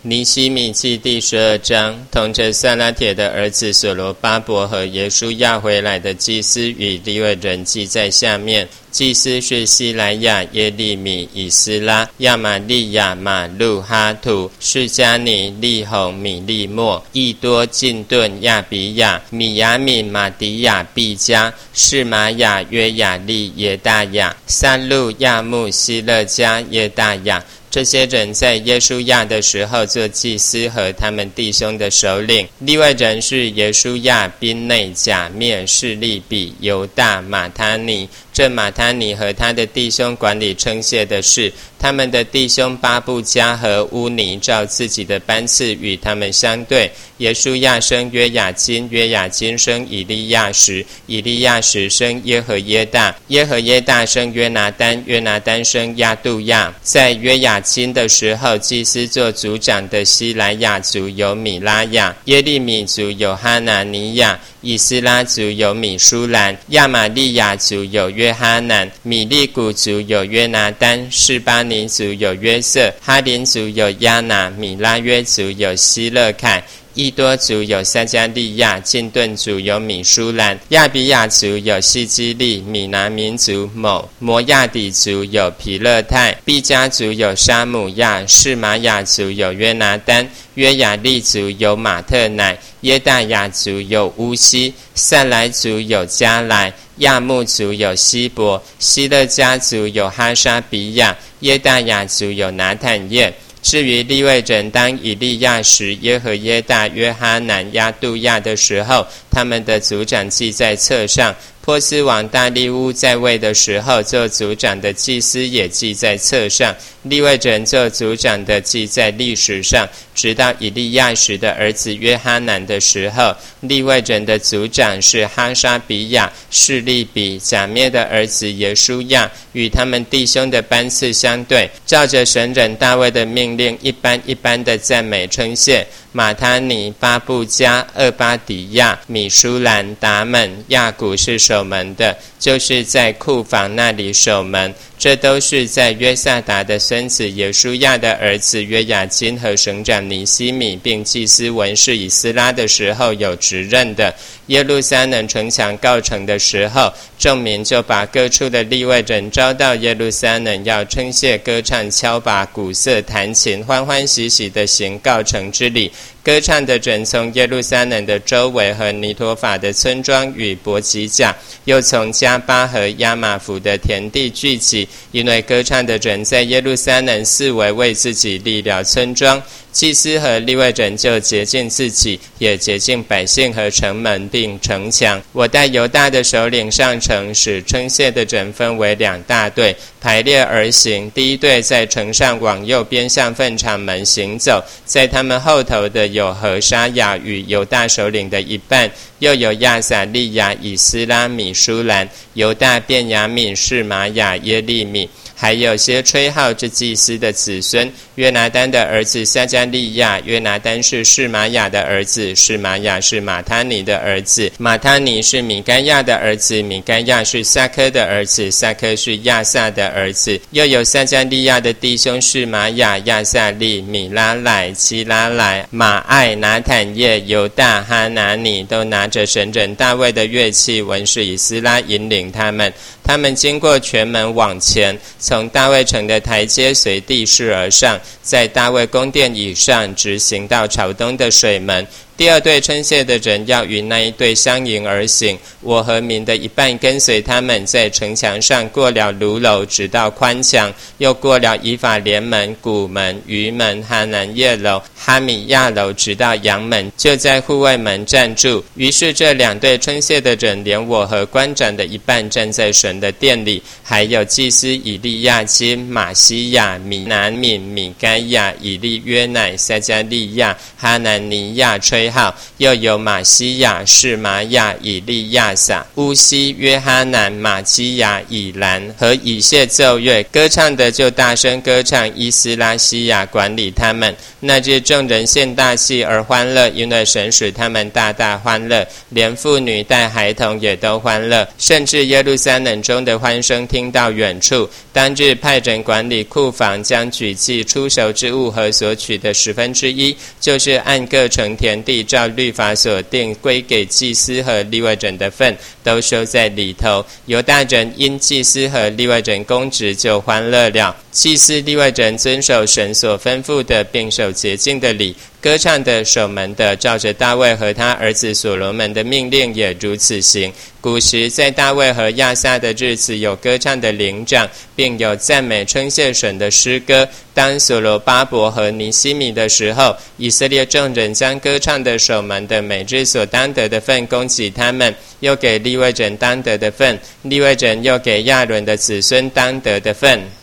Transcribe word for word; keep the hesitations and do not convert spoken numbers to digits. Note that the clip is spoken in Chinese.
尼希米记第十二章，同着撒拉铁的儿子所罗巴伯和耶书亚回来的祭司与利未人记在下面。祭司是西莱亚、耶利米、以斯拉、亚玛利亚、马路、哈图、释迦尼、利宏、米利莫、益多、进顿、亚比亚、米亚敏、马迪亚、毕加、示玛雅、约雅利、耶大雅、撒路、亚木、希勒加、耶大雅。这些人在耶书亚的时候做祭司和他们弟兄的首领。利未人是耶书亚、宾内、甲面、示利比、犹大、马他尼。这马他尼和他的弟兄管理称谢的事，他们的弟兄巴布加和乌尼照自己的班次与他们相对。耶书亚生约雅金，约雅金生以利亚实，以利亚实生耶和耶大，耶和耶大生约拿单，约拿单生亚杜亚。在约雅金的时候，祭司做族长的西莱亚族有米拉亚，耶利米族有哈拿尼亚，以斯拉族有米舒兰，亚玛利亚族有约哈南，米利古族有约拿单，示巴尼族有约瑟，哈林族有亚拿，米拉约族有希勒凯，益多族有撒迦利亚，进顿族有米舒兰，亚比亚族有西基利，米拿民族某，摩亚底族有皮勒泰，毕加族有沙姆亚，示玛雅族有约拿单，约雅利族有马特乃，耶大雅族有乌西，塞来族有加来，亚木族有希伯，希勒家族有哈沙比亚，耶大雅族有拿坦叶。至于利未人当以利亚时，耶和耶大、约哈南、亚杜亚的时候，他们的族长记在册上。波斯王大利乌在位的时候，做族长的祭司也记在册上。利未人做族长的记在历史上，直到以利亚时的儿子约哈南的时候，利未人的族长是哈沙比亚、示利比、甲灭的儿子耶书亚，与他们弟兄的班次相对，照着神人大卫的命令，一般一般的赞美称谢。马他尼、巴布加、厄巴底亚、米舒兰、达门、亚古是守门的，就是在库房那里守门。这都是在约萨达的孙子耶书亚的儿子约雅金和省长尼希米并祭司文士以斯拉的时候有职任的。耶路撒冷城墙告成的时候，众民就把各处的利未人招到耶路撒冷，要称谢、歌唱、敲拔、鼓瑟、弹琴，欢欢喜喜的行告成之礼。歌唱的人从耶路撒冷的周围和尼陀法的村庄与伯吉甲，又从加巴和亚玛弗的田地聚集，因为歌唱的人在耶路撒冷四围为自己立了村庄。祭司和利未人就洁净自己，也洁净百姓和城门并城墙。我带犹大的首领上城，使称谢的人分为两大队，排列而行。第一队在城上往右边向粪场门行走，在他们后头的有何沙雅与犹大首领的一半，又有亚撒利亚、以斯拉、米舒兰、犹大、便雅悯、示玛雅、耶利米，还有些吹号之祭司的子孙。约拿单的儿子撒迦利亚，约拿单是示玛雅的儿子，示玛雅是马他尼的儿子，马他尼是米该亚的儿子，米该亚是撒科的儿子，撒科是亚萨的儿子。又有撒迦利亚的弟兄示玛雅、亚萨利、米拉莱、基拉莱、马爱、拿坦叶、犹大、哈拿尼，都拿着神人大卫的乐器，文士以斯拉引领他们。他们经过全门往前，从大卫城的台阶随地势而上，在大卫宫殿以上直行到朝东的水门。第二队称谢的人要与那一队相迎而行，我和民的一半跟随他们，在城墙上过了卢楼，直到宽墙，又过了以法莲门、古门、鱼门、哈南叶楼、哈米亚楼，直到羊门，就在护卫门站住。于是这两队称谢的人，连我和官长的一半站在神的殿里，还有祭司以利亚金、马西亚、米拿敏、米该亚、以利约乃、撒迦利亚、哈南尼亚吹徽号，又有马西亚、示玛雅、以利亚撒、乌西、约哈南、马基亚、以兰和以谢奏乐，歌唱的就大声歌唱，伊斯拉西亚管理他们。那日众人献大戏而欢乐，因为神使他们大大欢乐，连妇女带孩童也都欢乐，甚至耶路撒冷中的欢声听到远处。当日派人管理库房，将举祭出熟之物和所取的十分之一，就是按各城田地照律法所定归给祭司和利未人的份，都收在里头。犹大人因祭司和利未人公职就欢乐了。祭司利未人遵守神所吩咐的，并守洁净的礼，歌唱的、守门的，照着大卫和他儿子所罗门的命令也如此行。古时在大卫和亚撒的日子，有歌唱的灵长，并有赞美称谢神的诗歌。当所罗巴伯和尼希米的时候，以色列众人将歌唱的、守门的每日所当得的份供给他们，又给利未人当得的份，利未人又给亚伦的子孙当得的份。